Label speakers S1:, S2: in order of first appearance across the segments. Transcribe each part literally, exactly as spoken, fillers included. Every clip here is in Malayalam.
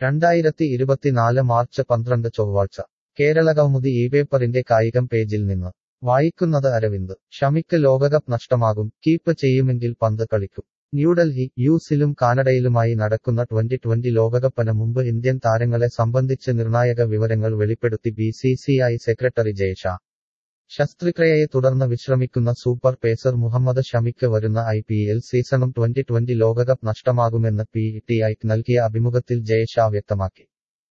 S1: രണ്ടായിരത്തി ഇരുപത്തിനാല് മാർച്ച് പന്ത്രണ്ട് ചൊവ്വാഴ്ച കേരളകൗമുദി ഈ പേപ്പറിന്റെ കായികം പേജിൽ നിന്ന് വായിക്കുന്നത് അരവിന്ദ് ഷമിക്ക് ലോകകപ്പ് നഷ്ടമാകും കീപ്പ് ചെയ്യുമെങ്കിൽ പന്ത് കളിക്കും ന്യൂഡൽഹി യുസിലും കാനഡയിലുമായി നടക്കുന്ന ട്വന്റി ട്വന്റി ലോകകപ്പിന് മുമ്പ് ഇന്ത്യൻ താരങ്ങളെ സംബന്ധിച്ച് നിർണായക വിവരങ്ങൾ വെളിപ്പെടുത്തി B C C I secretary Jay Shah ശസ്ത്രക്രിയയെ തുടർന്ന് വിശ്രമിക്കുന്ന സൂപ്പർ പേസർ മുഹമ്മദ് ഷമിക്ക് വരുന്ന ഐ പി എൽ സീസണും ട്വന്റി ട്വന്റി ലോകകപ്പ് നഷ്ടമാകുമെന്ന് പി ടി ഐക്ക് നൽകിയ അഭിമുഖത്തിൽ ജയ് ഷാ വ്യക്തമാക്കി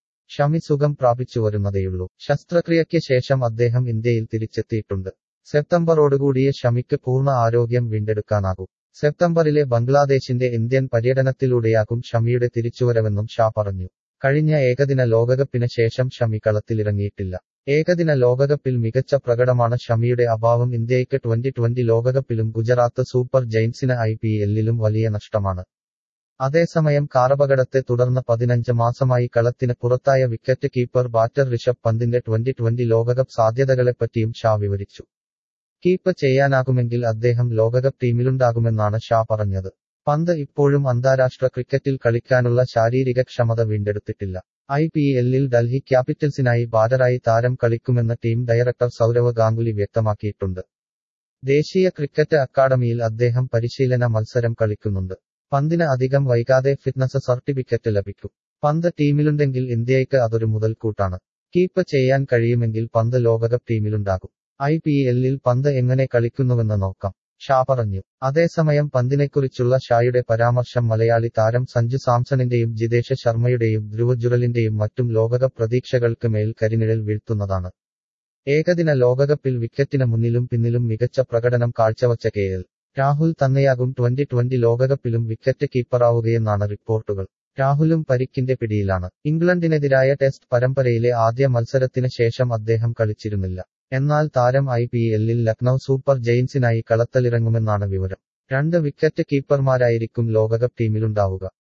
S1: ഷമി സുഖം പ്രാപിച്ചു വരുന്നതേയുള്ളൂ ശസ്ത്രക്രിയയ്ക്ക് ശേഷം അദ്ദേഹം ഇന്ത്യയിൽ തിരിച്ചെത്തിയിട്ടുണ്ട് സെപ്റ്റംബറോടുകൂടിയേ ഷമിക്ക് പൂർണ്ണ ആരോഗ്യം വീണ്ടെടുക്കാനാകൂ സെപ്റ്റംബറിലെ ബംഗ്ലാദേശിന്റെ ഇന്ത്യൻ പര്യടനത്തിലൂടെയാകും ഷമിയുടെ തിരിച്ചുവരവെന്നും ഷാ പറഞ്ഞു കഴിഞ്ഞ ഏകദിന ലോകകപ്പിന് ശേഷം ഷമി കളത്തിലിറങ്ങിയിട്ടില്ല ഏകദിന ലോകകപ്പിൽ മികച്ച പ്രകടമാണ് ഷമിയുടെ അഭാവം ഇന്ത്യയ്ക്ക് ട്വന്റി ട്വന്റി ലോകകപ്പിലും ഗുജറാത്ത് സൂപ്പർ ജയന്റ്സിന് ഐ പി എല്ലിലും വലിയ നഷ്ടമാണ് അതേസമയം കാറപകടത്തെ തുടർന്ന് പതിനഞ്ച് മാസമായി കളത്തിന് പുറത്തായ വിക്കറ്റ് കീപ്പർ ബാറ്റർ ഋഷഭ് പന്തിന്റെ ട്വന്റി ട്വന്റി ലോകകപ്പ് സാധ്യതകളെപ്പറ്റിയും ഷാ വിവരിച്ചു കീപ്പ് ചെയ്യാനാകുമെങ്കിൽ അദ്ദേഹം ലോകകപ്പ് ടീമിലുണ്ടാകുമെന്നാണ് ഷാ പറഞ്ഞത് പന്ത് ഇപ്പോഴും അന്താരാഷ്ട്ര ക്രിക്കറ്റിൽ കളിക്കാനുള്ള ശാരീരിക ക്ഷമത വീണ്ടെടുത്തിട്ടില്ല ഐ പി എല്ലിൽ ഡൽഹി ക്യാപിറ്റൽസിനായി ബാറ്ററായി താരം കളിക്കുമെന്ന് ടീം ഡയറക്ടർ സൗരവ് ഗാംഗുലി വ്യക്തമാക്കിയിട്ടുണ്ട് ദേശീയ ക്രിക്കറ്റ് അക്കാദമിയിൽ അദ്ദേഹം പരിശീലന മത്സരം കളിക്കുന്നുണ്ട് പന്തിന് അധികം വൈകാതെ ഫിറ്റ്നസ് സർട്ടിഫിക്കറ്റ് ലഭിക്കും പന്ത് ടീമിലുണ്ടെങ്കിൽ ഇന്ത്യയ്ക്ക് അതൊരു മുതൽക്കൂട്ടാണ് കീപ്പ് ചെയ്യാൻ കഴിയുമെങ്കിൽ പന്ത് ലോകകപ്പ് ടീമിലുണ്ടാകും ഐ പി എല്ലിൽ പന്ത് എങ്ങനെ കളിക്കുന്നുവെന്ന് നോക്കാം ഷാ പറഞ്ഞു അതേസമയം പന്തിനെക്കുറിച്ചുള്ള ഷായുടെ പരാമർശം മലയാളി താരം സഞ്ജു സാംസണിന്റെയും ജിതേഷ് ശർമ്മയുടെയും ധ്രുവ ജുറലിന്റെയും മറ്റും ലോകകപ്പ് പ്രതീക്ഷകൾക്ക് മേൽ കരിനിഴൽ വീഴ്ത്തുന്നതാണ് ഏകദിന ലോകകപ്പിൽ വിക്കറ്റിന് മുന്നിലും പിന്നിലും മികച്ച പ്രകടനം കാഴ്ചവച്ച കെ എൽ രാഹുൽ തന്നെയാകും ട്വന്റി ട്വന്റി ലോകകപ്പിലും വിക്കറ്റ് കീപ്പറാവുകയെന്നാണ് റിപ്പോർട്ടുകൾ രാഹുലും പരിക്കിന്റെ പിടിയിലാണ് ഇംഗ്ലണ്ടിനെതിരായ ടെസ്റ്റ് പരമ്പരയിലെ ആദ്യ മത്സരത്തിന് ശേഷം അദ്ദേഹം കളിച്ചിരുന്നില്ല എന്നാൽ താരം ഐ പി എല്ലിൽ ലക്നൌ സൂപ്പർ ജയന്റ്സിനായി കളത്തിലിറങ്ങുമെന്നാണ് വിവരം രണ്ട് വിക്കറ്റ് കീപ്പർമാരായിരിക്കും ലോകകപ്പ് ടീമിലുണ്ടാവുക